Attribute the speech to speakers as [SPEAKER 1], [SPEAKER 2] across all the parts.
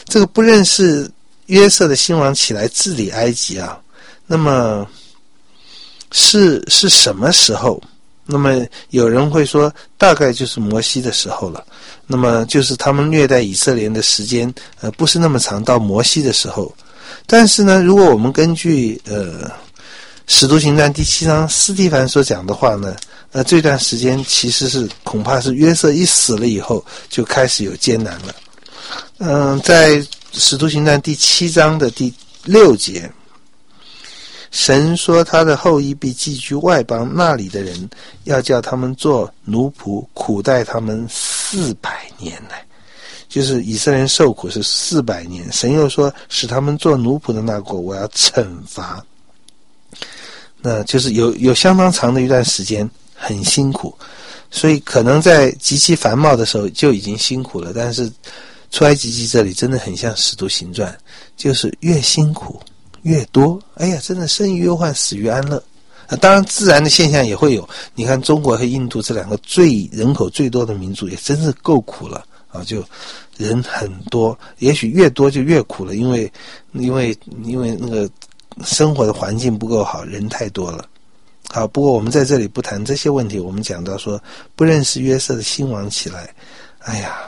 [SPEAKER 1] 这个不认识约瑟的新王起来治理埃及啊，那么是什么时候？那么有人会说大概就是摩西的时候了，那么就是他们虐待以色列人的时间不是那么长，到摩西的时候。但是呢，如果我们根据使徒行传第7章司提反所讲的话呢，这段时间其实是恐怕是约瑟一死了以后就开始有艰难了。在使徒行传第7章的第6节，神说他的后裔必寄居外邦，那里的人要叫他们做奴仆，苦待他们400年来。就是以色列人受苦是400年，神又说使他们做奴仆的那国我要惩罚。那就是有相当长的一段时间很辛苦，所以可能在极其繁茂的时候就已经辛苦了，但是出埃及记这里真的很像使徒行传，就是越辛苦越多。哎呀，真的生于忧患，死于安乐。当然自然的现象也会有，你看中国和印度这两个人口最多的民族也真是够苦了啊，就人很多，也许越多就越苦了，因为那个生活的环境不够好，人太多了。好，不过我们在这里不谈这些问题，我们讲到说不认识约瑟的新王起来，哎呀，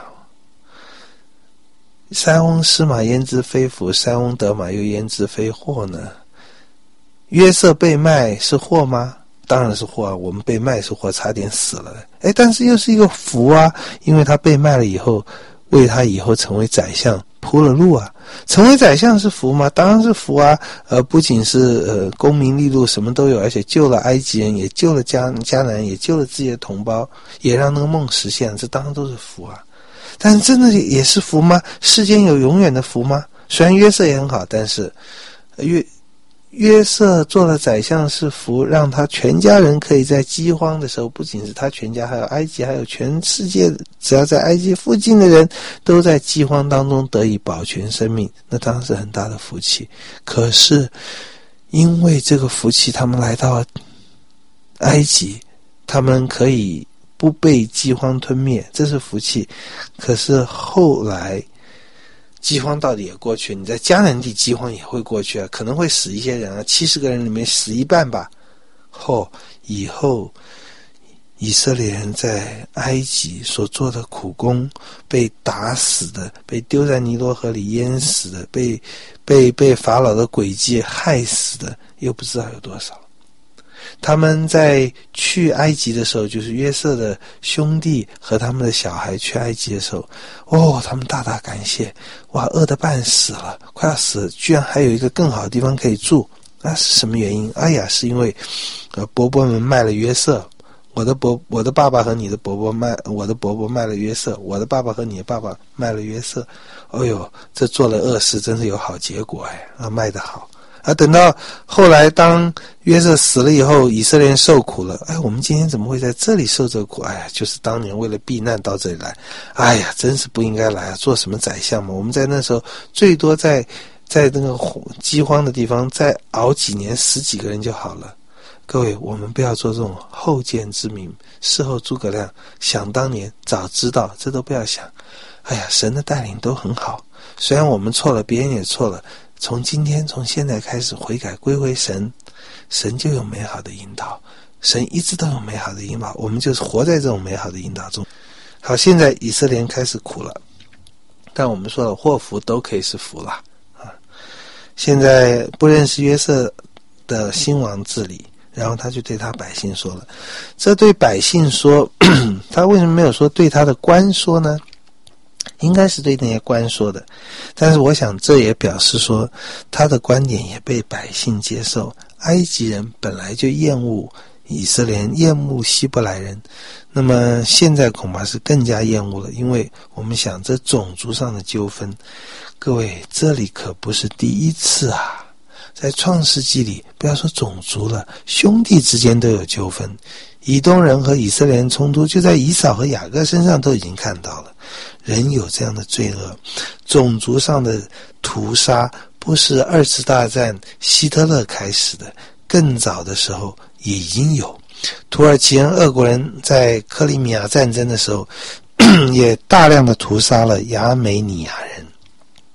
[SPEAKER 1] 塞翁失马焉知非福，塞翁得马又焉知非祸呢？约瑟被卖是祸吗？当然是祸啊，我们被卖是祸，差点死了。但是又是一个福啊，因为他被卖了以后，为他以后成为宰相铺了路啊。成为宰相是福吗？当然是福啊。不仅是功名利禄什么都有，而且救了埃及人，也救了迦南，也救了自己的同胞，也让那个梦实现，这当然都是福啊。但是真的也是福吗？世间有永远的福吗？虽然约瑟也很好，但是约瑟做了宰相是福，让他全家人可以在饥荒的时候，不仅是他全家，还有埃及，还有全世界只要在埃及附近的人都在饥荒当中得以保全生命，那当然是很大的福气。可是因为这个福气，他们来到埃及，他们可以不被饥荒吞灭，这是福气。可是后来饥荒到底也过去，你在迦南地饥荒也会过去啊，可能会死一些人啊，70个人里面死一半吧。以后以色列人在埃及所做的苦工，被打死的，被丢在尼罗河里淹死的，被法老的诡计害死的，又不知道有多少。他们在去埃及的时候，就是约瑟的兄弟和他们的小孩去埃及的时候，他们大大感谢，哇，饿得半死了，快要死了，居然还有一个更好的地方可以住。那是什么原因？哎呀，是因为伯伯们卖了约瑟，我的爸爸和你的伯伯我的伯伯卖了约瑟，我的爸爸和你的爸爸卖了约瑟。哎呦，这做了恶事真是有好结果卖得好。等到后来当约瑟死了以后，以色列人受苦了，我们今天怎么会在这里受这个苦？就是当年为了避难到这里来，真是不应该来啊，做什么宰相嘛。我们在那时候最多在那个饥荒的地方再熬几年，死几个人就好了。各位，我们不要做这种后见之明，事后诸葛亮，想当年早知道，这都不要想。神的带领都很好，虽然我们错了，别人也错了，从现在开始悔改归回神，神就有美好的引导，神一直都有美好的引导，我们就是活在这种美好的引导中。好，现在以色列人开始苦了，但我们说了，祸福都可以是福了现在不认识约瑟的新王治理，然后他就对他百姓说了，这对百姓说他为什么没有说对他的官说呢？应该是对那些官说的，但是我想这也表示说他的观点也被百姓接受。埃及人本来就厌恶以色列人，厌恶希伯来人，那么现在恐怕是更加厌恶了，因为我们想这种族上的纠纷，各位这里可不是第一次啊，在创世纪里不要说种族了，兄弟之间都有纠纷，以东人和以色列人冲突就在以扫和雅各身上都已经看到了。人有这样的罪恶，种族上的屠杀不是2次大战希特勒开始的，更早的时候也已经有。土耳其人、俄国人在克里米亚战争的时候也大量的屠杀了亚美尼亚人。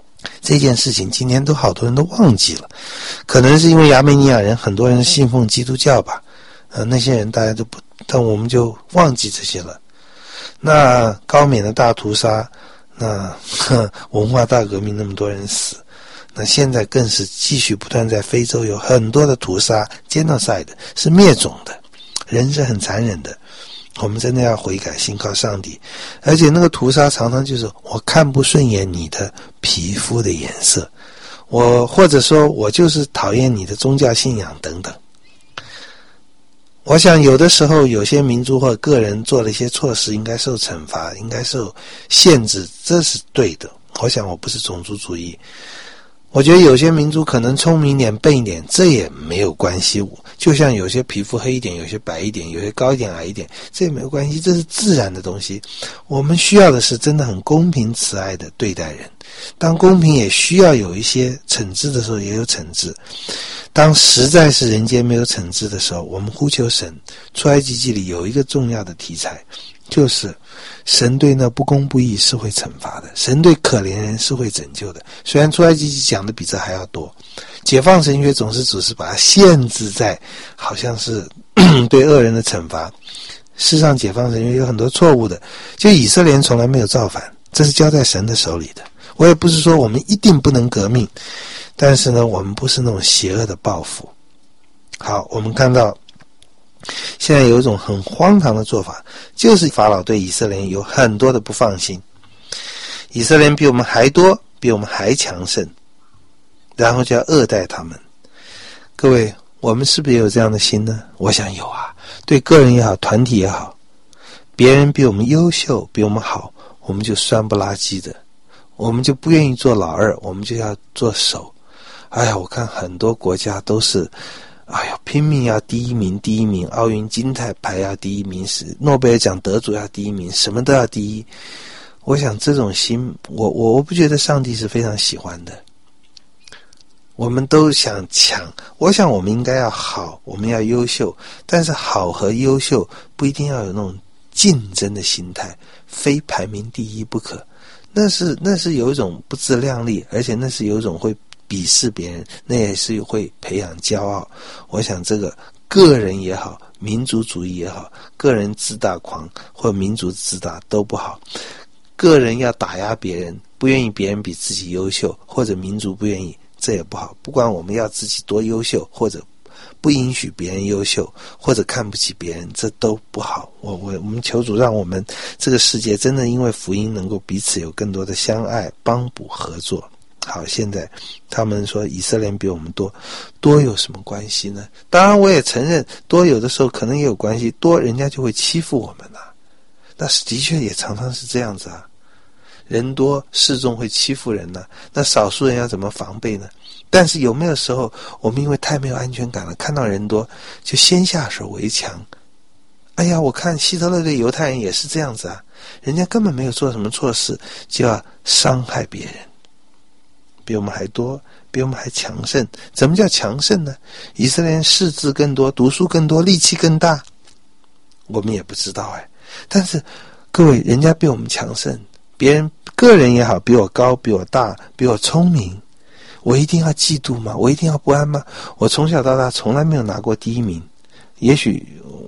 [SPEAKER 1] 这件事情今天都好多人都忘记了，可能是因为亚美尼亚人很多人信奉基督教吧，那些人大家都不，但我们就忘记这些了。那高棉的大屠杀，那文化大革命那么多人死，那现在更是继续不断在非洲有很多的屠杀 genocide 是灭种的，人是很残忍的，我们真的要悔改，信靠上帝。而且那个屠杀常常就是我看不顺眼你的皮肤的颜色，或者说我就是讨厌你的宗教信仰等等。我想有的时候有些民族或个人做了一些错事，应该受惩罚，应该受限制，这是对的。我想我不是种族主义，我觉得有些民族可能聪明一点笨一点，这也没有关系，就像有些皮肤黑一点，有些白一点，有些高一点矮一点，这也没有关系，这是自然的东西。我们需要的是真的很公平慈爱的对待人，当公平也需要有一些惩治的时候也有惩治，当实在是人间没有惩治的时候，我们呼求神。出埃及记里有一个重要的题材，就是神对那不公不义是会惩罚的，神对可怜人是会拯救的。虽然出埃及记讲的比这还要多，解放神学总是把它限制在好像是对恶人的惩罚，事实上解放神学有很多错误的，就以色列人从来没有造反，这是交在神的手里的。我也不是说我们一定不能革命，但是呢，我们不是那种邪恶的报复。好，我们看到现在有一种很荒唐的做法，就是法老对以色列人有很多的不放心，以色列人比我们还多，比我们还强盛，然后就要恶待他们。各位，我们是不是也有这样的心呢？我想有啊，对个人也好，团体也好，别人比我们优秀，比我们好，我们就酸不拉几的，我们就不愿意做老二，我们就要做首。哎呀，我看很多国家都是拼命要第一名，奥运金牌要第一名，是诺贝尔奖得主要第一名，什么都要第一。我想这种心，我不觉得上帝是非常喜欢的。我们都想抢，我想我们应该要好，我们要优秀，但是好和优秀不一定要有那种竞争的心态，非排名第一不可。那是有一种不自量力，而且那是有一种会鄙视别人，那也是会培养骄傲。我想这个个人也好，民族主义也好，个人自大狂或民族自大都不好。个人要打压别人，不愿意别人比自己优秀，或者民族不愿意，这也不好。不管我们要自己多优秀，或者不允许别人优秀，或者看不起别人，这都不好。我们求主让我们这个世界真的因为福音能够彼此有更多的相爱、帮补、合作。好，现在他们说以色列比我们多有什么关系呢？当然我也承认多有的时候可能也有关系，多人家就会欺负我们啊，那是的确也常常是这样子啊，人多势众会欺负人啊，那少数人要怎么防备呢？但是有没有时候我们因为太没有安全感了，看到人多就先下手为强？哎呀，我看希特勒对犹太人也是这样子啊，人家根本没有做什么错事，就要伤害别人，比我们还多，比我们还强盛。怎么叫强盛呢？以色列人识字更多，读书更多，力气更大，我们也不知道但是各位，人家比我们强盛，别人个人也好，比我高，比我大，比我聪明，我一定要嫉妒吗？我一定要不安吗？我从小到大从来没有拿过第一名，也许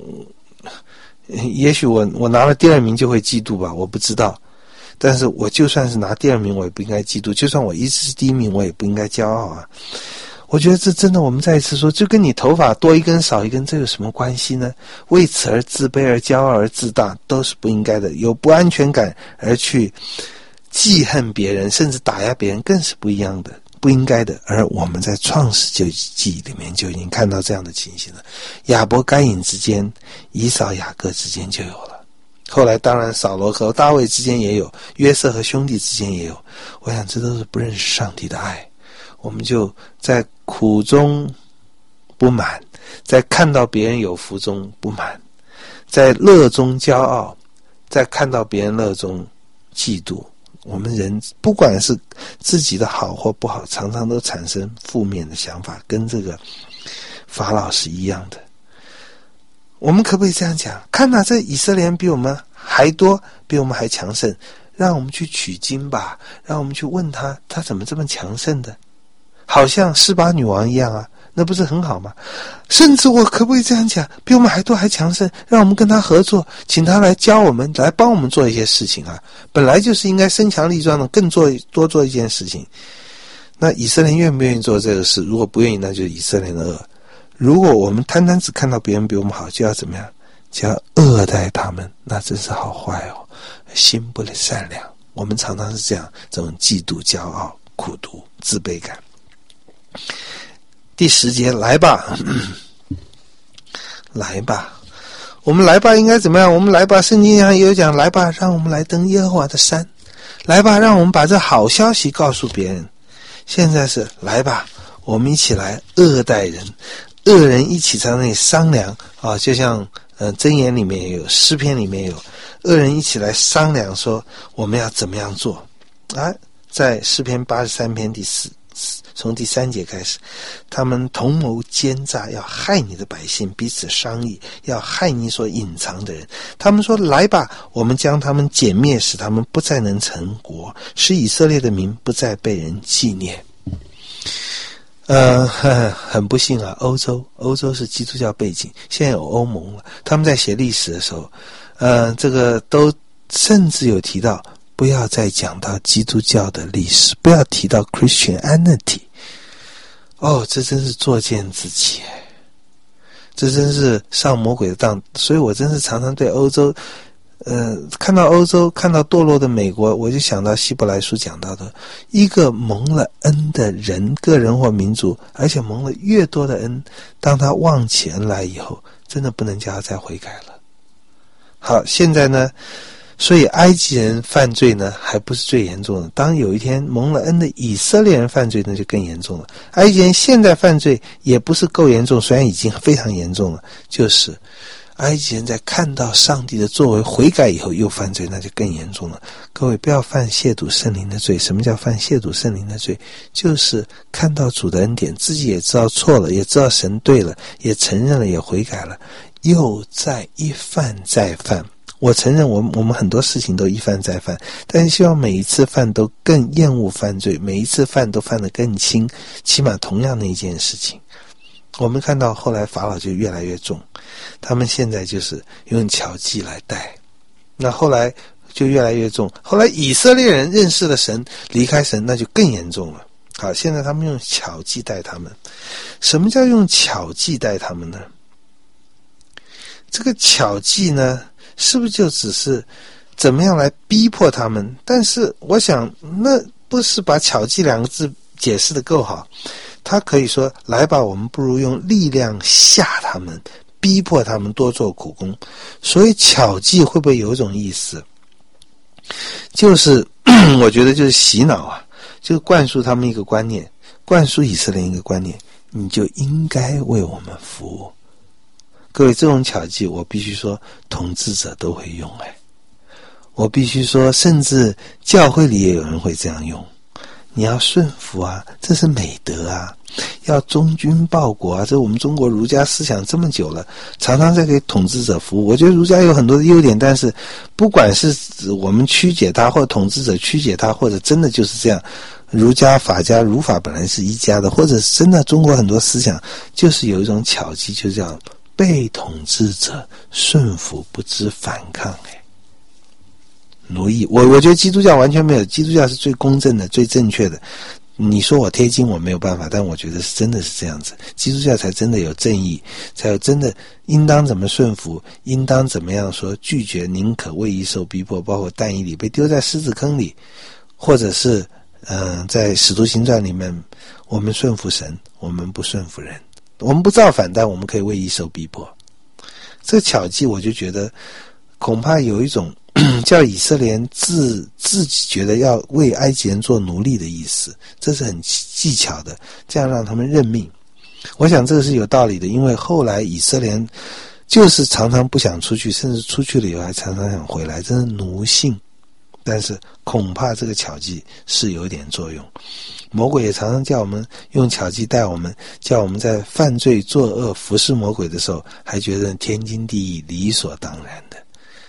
[SPEAKER 1] 我拿了第二名就会嫉妒吧，我不知道。但是我就算是拿第二名，我也不应该嫉妒；就算我一直是第一名，我也不应该骄傲啊。我觉得这真的，我们再一次说，就跟你头发多一根少一根，这有什么关系呢？为此而自卑、而骄傲、而自大，都是不应该的。有不安全感而去记恨别人，甚至打压别人，更是不一样的、不应该的。而我们在创世纪里面就已经看到这样的情形了。亚伯该隐之间，以扫雅各之间就有了。后来当然扫罗和大卫之间也有，约瑟和兄弟之间也有。我想这都是不认识上帝的爱。我们就在苦中不满，在看到别人有福中不满，在乐中骄傲，在看到别人乐中嫉妒。我们人不管是自己的好或不好，常常都产生负面的想法，跟这个法老是一样的。我们可不可以这样讲？看这以色列人比我们还多，比我们还强盛， 让我们去取经吧，让我们去问他怎么这么强盛的，好像示巴女王一样啊，那不是很好吗？甚至我可不可以这样讲，比我们还多还强盛，让我们跟他合作，请他来教我们，来帮我们做一些事情啊，本来就是应该身强力壮的，更多做一件事情。那以色列愿不愿意做这个事？如果不愿意，那就是以色列的恶。如果我们单单只看到别人比我们好，就要怎么样？就要恶待他们，那真是好坏哦，心不能善良。我们常常是这样，这种嫉妒、骄傲、苦毒、自卑感。第10节，来吧，来吧，我们来吧应该怎么样？我们来吧，圣经上也有讲，来吧，让我们来登耶和华的山，来吧，让我们把这好消息告诉别人。现在是来吧，我们一起来恶待人，恶人一起在那里商量啊，就像箴言里面也有，诗篇里面也有，恶人一起来商量说我们要怎么样做啊。在诗篇83篇从第3节开始，他们同谋奸诈，要害你的百姓，彼此商议，要害你所隐藏的人。他们说，来吧，我们将他们歼灭，使他们不再能成国，使以色列的名不再被人纪念。很不幸啊，欧洲是基督教背景，现在有欧盟了，他们在写历史的时候，这个都甚至有提到不要再讲到基督教的历史，不要提到 Christianity。哦，这真是作践自己，这真是上魔鬼的当。所以我真是常常对欧洲看到欧洲，看到堕落的美国，我就想到希伯来书讲到的，一个蒙了恩的人，个人或民族，而且蒙了越多的恩，当他忘起恩来以后，真的不能叫他再悔改了。好，现在呢，所以埃及人犯罪呢还不是最严重的，当有一天蒙了恩的以色列人犯罪，那就更严重了。埃及人现在犯罪也不是够严重，虽然已经非常严重了，就是埃及人在看到上帝的作为悔改以后又犯罪，那就更严重了。各位不要犯亵渎圣灵的罪。什么叫犯亵渎圣灵的罪？就是看到主的恩典，自己也知道错了，也知道神对了，也承认了，也悔改了，又再一犯再犯。我承认我们很多事情都一犯再犯，但是希望每一次犯都更厌恶犯罪，每一次犯都犯得更轻，起码同样的一件事情。我们看到后来法老就越来越重，他们现在就是用巧计来带，那后来就越来越重，后来以色列人认识了神，离开神，那就更严重了。好，现在他们用巧计带他们。什么叫用巧计带他们呢？这个巧计呢，是不是就只是怎么样来逼迫他们？但是我想那不是把巧计2个字解释得够好。他可以说，来吧，我们不如用力量吓他们，逼迫他们多做苦工。所以巧计会不会有一种意思，就是我觉得就是洗脑啊，就灌输他们一个观念，灌输以色列一个观念，你就应该为我们服务。各位，这种巧计我必须说统治者都会用，我必须说甚至教会里也有人会这样用。你要顺服啊，这是美德啊，要忠君报国啊，这我们中国儒家思想这么久了，常常在给统治者服务。我觉得儒家有很多的优点，但是不管是我们曲解它，或者统治者曲解它，或者真的就是这样，儒家、法家、儒法本来是一家的，或者是真的中国很多思想就是有一种巧计，就这样被统治者顺服，不知反抗，奴役。我觉得基督教完全没有，基督教是最公正的、最正确的。你说我贴金我没有办法，但我觉得是真的是这样子，基督教才真的有正义，才有真的应当怎么顺服，应当怎么样说拒绝，宁可为义受逼迫，包括但以理被丢在狮子坑里，或者是在使徒行传里面，我们顺服神，我们不顺服人，我们不造反，但我们可以为义受逼迫。这个巧计我就觉得恐怕有一种叫以色列人自己觉得要为埃及人做奴隶的意思，这是很技巧的，这样让他们认命。我想这个是有道理的，因为后来以色列人就是常常不想出去，甚至出去了以后还常常想回来，真是奴性。但是恐怕这个巧计是有点作用。魔鬼也常常叫我们用巧计带我们，叫我们在犯罪作恶服侍魔鬼的时候还觉得天经地义理所当然的。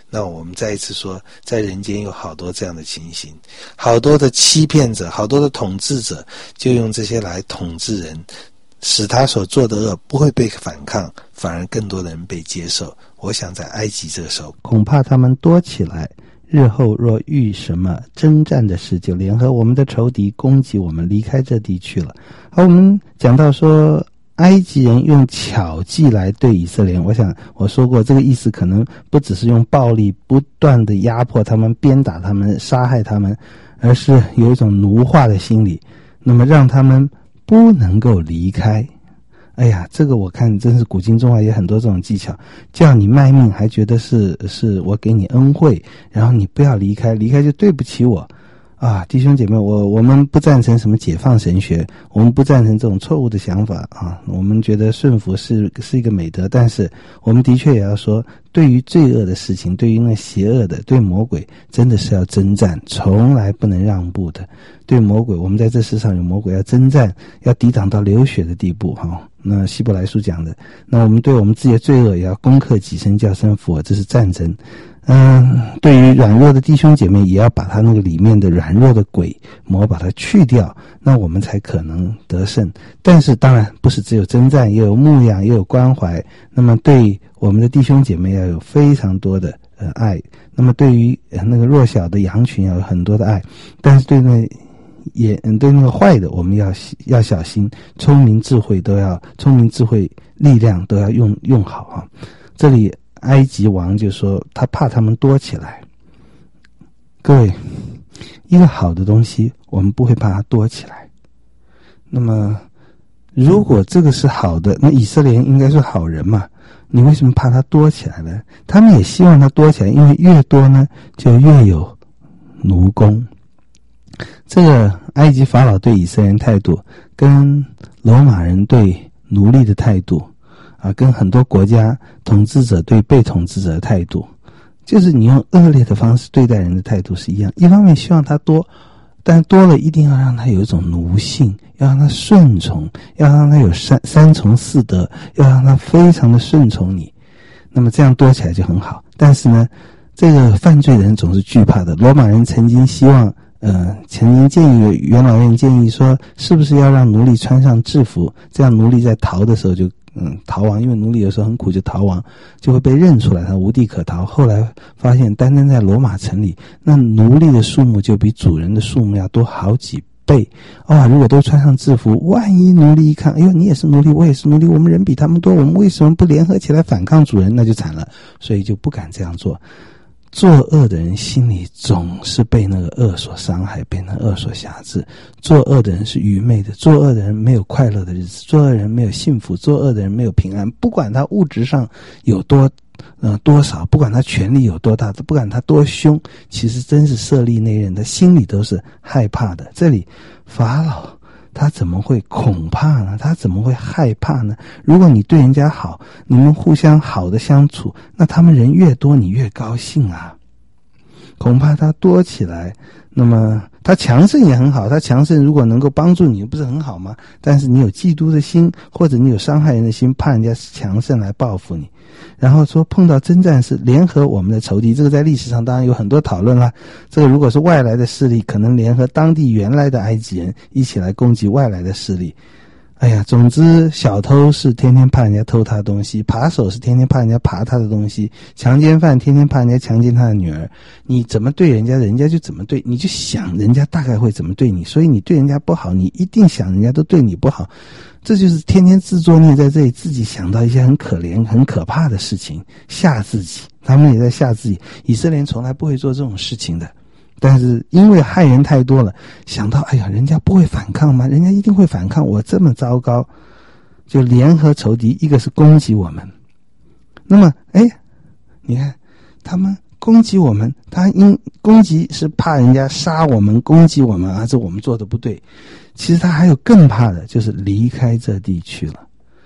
[SPEAKER 1] 那我们再一次说，在人间有好多这样的情形，好多的欺骗者，好多的统治者，就用这些来统治人，使他所做的恶不会被反抗，反而更多的人被接受。我想在埃及这个时候，
[SPEAKER 2] 恐怕他们多起来，日后若遇什么征战的事，就联合我们的仇敌攻击我们，离开这地去了。好，我们讲到说埃及人用巧计来对以色列人，我想我说过这个意思可能不只是用暴力不断的压迫他们，鞭打他们，杀害他们，而是有一种奴化的心理，那么让他们不能够离开。哎呀，这个我看真是古今中外也很多这种技巧，叫你卖命还觉得是我给你恩惠，然后你不要离开，离开就对不起我啊。弟兄姐妹，我们不赞成什么解放神学，我们不赞成这种错误的想法啊。我们觉得顺服是一个美德，但是我们的确也要说，对于罪恶的事情，对于那邪恶的，对魔鬼真的是要征战，从来不能让步的。对魔鬼，我们在这世上有魔鬼要征战，要抵挡到流血的地步哈。那希伯来书讲的，那我们对我们自己的罪恶也要攻克己身，叫身服我，这是战争。对于软弱的弟兄姐妹，也要把他那个里面的软弱的鬼魔把它去掉，那我们才可能得胜。但是当然不是只有征战，也有牧养，也有关怀。那么对我们的弟兄姐妹要有非常多的爱，那么对于那个弱小的羊群要有很多的爱，但是对那个坏的，我们要小心，聪明智慧力量都要用好啊。这里埃及王就说他怕他们多起来。各位，一个好的东西我们不会怕它多起来，那么如果这个是好的，那以色列人应该是好人嘛，你为什么怕它多起来呢？他们也希望它多起来，因为越多呢就越有奴工。这个埃及法老对以色列人态度跟罗马人对奴隶的态度啊，跟很多国家统治者对被统治者的态度，就是你用恶劣的方式对待人的态度是一样。一方面希望他多，但多了一定要让他有一种奴性，要让他顺从，要让他有三从四德，要让他非常的顺从你，那么这样多起来就很好。但是呢，这个犯罪人总是惧怕的。罗马人曾经希望曾经建议元老院建议说，是不是要让奴隶穿上制服，这样奴隶在逃的时候就逃亡，因为奴隶有时候很苦，就逃亡就会被认出来，他无地可逃。后来发现单单在罗马城里，那奴隶的数目就比主人的数目要多好几倍。如果都穿上制服，万一奴隶一看，哎呦，你也是奴隶，我也是奴隶，我们人比他们多，我们为什么不联合起来反抗主人？那就惨了，所以就不敢这样做。作恶的人心里总是被那个恶所伤害，被那恶所辖制。作恶的人是愚昧的，作恶的人没有快乐的日子，作恶的人没有幸福，作恶的人没有平安。不管他物质上有多少，不管他权力有多大，不管他多凶，其实真是设立内人的心里都是害怕的。这里法老他怎么会恐怕呢？他怎么会害怕呢？如果你对人家好，你们互相好的相处，那他们人越多，你越高兴啊。恐怕他多起来，那么他强盛也很好，他强盛如果能够帮助你，不是很好吗？但是你有嫉妒的心，或者你有伤害人的心，怕人家强盛来报复你。然后说碰到征战是联合我们的仇敌，这个在历史上当然有很多讨论啦。这个如果是外来的势力，可能联合当地原来的埃及人一起来攻击外来的势力。哎呀，总之小偷是天天怕人家偷他的东西，扒手是天天怕人家扒他的东西，强奸犯天天怕人家强奸他的女儿。你怎么对人家，人家就怎么对，你就想人家大概会怎么对你，所以你对人家不好，你一定想人家都对你不好。这就是天天自作孽，在这里自己想到一些很可怜很可怕的事情，吓自己。他们也在吓自己。以色列人从来不会做这种事情的，但是因为害人太多了，想到哎呀，人家不会反抗吗？人家一定会反抗，我这么糟糕，就联合仇敌，一个是攻击我们。那么你看他们攻击我们，他攻击是怕人家杀我们，攻击我们这我们做的不对。其实他还有更怕的，就是离开这地去了。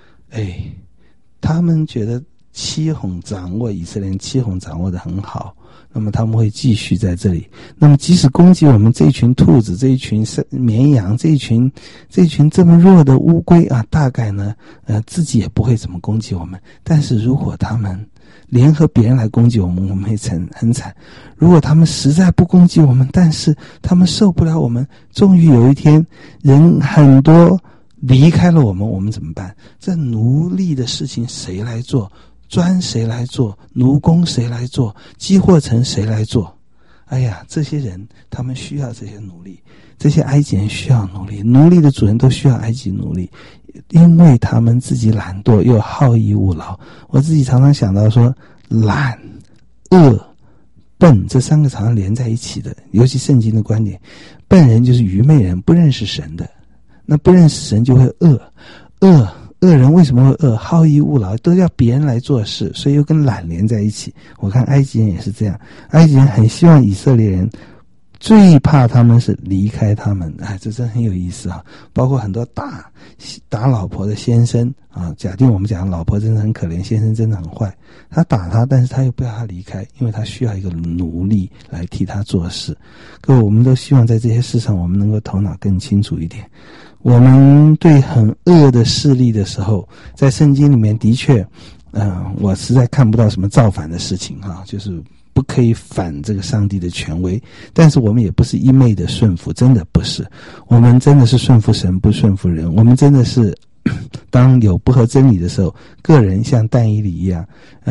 [SPEAKER 2] 他们觉得欺哄掌握，以色列人欺哄掌握的很好，那么他们会继续在这里。那么即使攻击我们这一群兔子，这一群绵羊，这一群这么弱的乌龟大概呢自己也不会怎么攻击我们。但是如果他们联合别人来攻击我们，我们会很惨。如果他们实在不攻击我们，但是他们受不了我们，终于有一天人很多离开了我们，我们怎么办？这奴隶的事情谁来做？砖谁来做？奴工谁来做？积货城谁来做？哎呀，这些人他们需要这些奴隶，这些埃及人需要奴隶，奴隶的主人都需要埃及奴隶，因为他们自己懒惰又好逸恶劳。我自己常常想到说，懒、恶、笨这三个常常连在一起的，尤其圣经的观点，笨人就是愚昧人，不认识神的，那不认识神就会恶人为什么会恶？好逸恶劳，都要别人来做事，所以又跟懒连在一起。我看埃及人也是这样，埃及人很希望以色列人，最怕他们是离开他们。哎，这真很有意思啊！包括很多打老婆的先生啊，假定我们讲老婆真的很可怜，先生真的很坏，他打他，但是他又不要他离开，因为他需要一个奴隶来替他做事。各位，我们都希望在这些事上我们能够头脑更清楚一点。我们对很恶的势力的时候，在圣经里面的确我实在看不到什么造反的事情啊，就是不可以反这个上帝的权威，但是我们也不是一昧的顺服，真的不是，我们真的是顺服神不顺服人，我们真的是当有不合真理的时候，个人像但以理一样，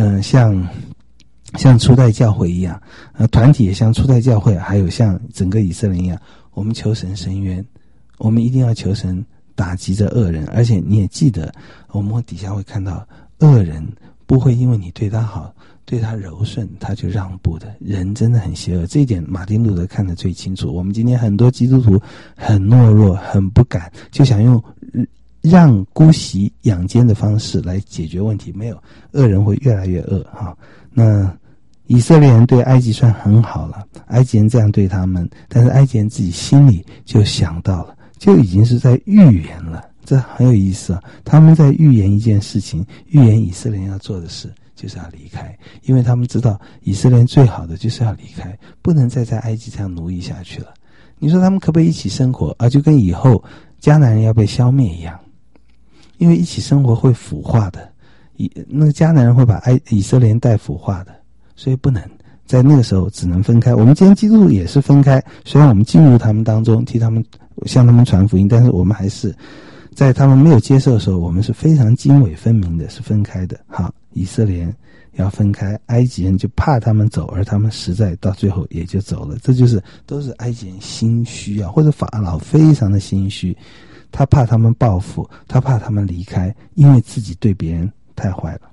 [SPEAKER 2] 像初代教会一样，团体也像初代教会，还有像整个以色列一样，我们求神伸冤，我们一定要求神打击这恶人。而且你也记得，我们底下会看到，恶人不会因为你对他好，对他柔顺，他就让步的。人真的很邪恶，这一点马丁路德看得最清楚。我们今天很多基督徒很懦弱，很不敢，就想用让姑息养奸的方式来解决问题。没有，恶人会越来越恶哈。那以色列人对埃及算很好了，埃及人这样对他们，但是埃及人自己心里就想到了，就已经是在预言了。这很有意思啊！他们在预言一件事情，预言以色列人要做的事就是要离开，因为他们知道以色列人最好的就是要离开，不能再在埃及这样奴役下去了。你说他们可不可以一起生活啊？就跟以后迦南人要被消灭一样，因为一起生活会腐化的，那个迦南人会把以色列人带腐化的，所以不能。在那个时候只能分开。我们今天基督徒也是分开，虽然我们进入他们当中，替他们向他们传福音，但是我们还是在他们没有接受的时候，我们是非常泾渭分明的，是分开的。好，以色列人要分开，埃及人就怕他们走，而他们实在到最后也就走了。这就是都是埃及人心虚啊，或者法老非常的心虚，他怕他们报复，他怕他们离开，因为自己对别人太坏了。